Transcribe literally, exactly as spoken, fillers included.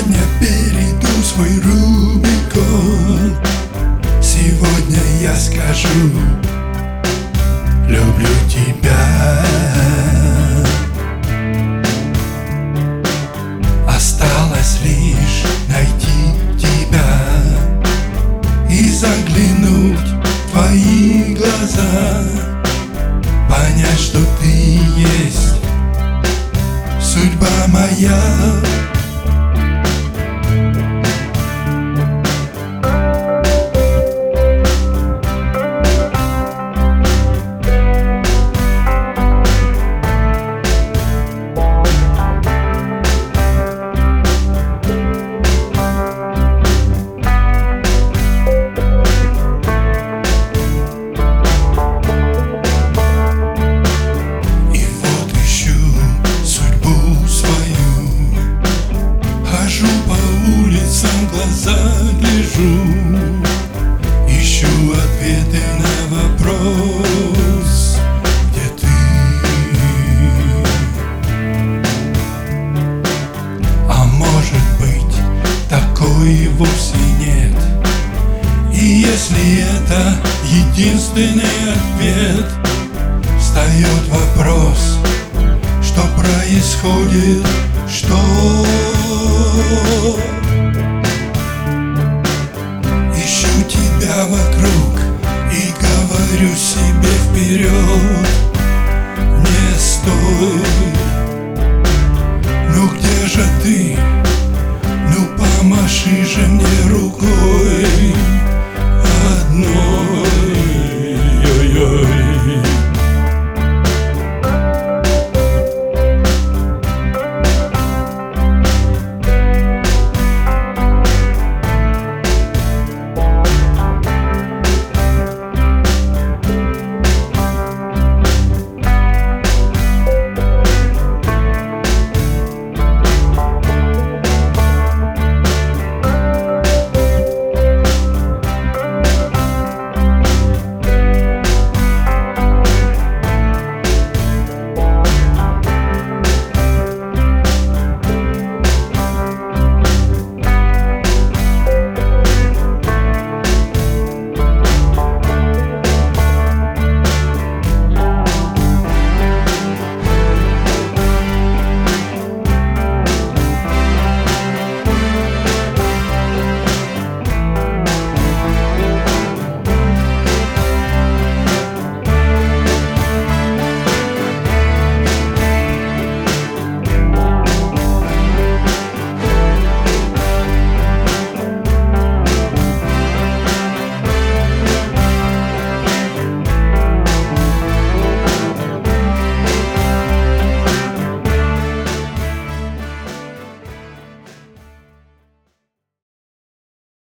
Сегодня перейду свой Рубикон. Сегодня я скажу: люблю тебя. Осталось лишь найти тебя и заглянуть в твои глаза, понять, что ты есть судьба моя. Глаза гляжу, ищу ответы на вопрос, где ты? А может быть, такой вовсе нет. И если это единственный ответ, встает вопрос: что происходит, что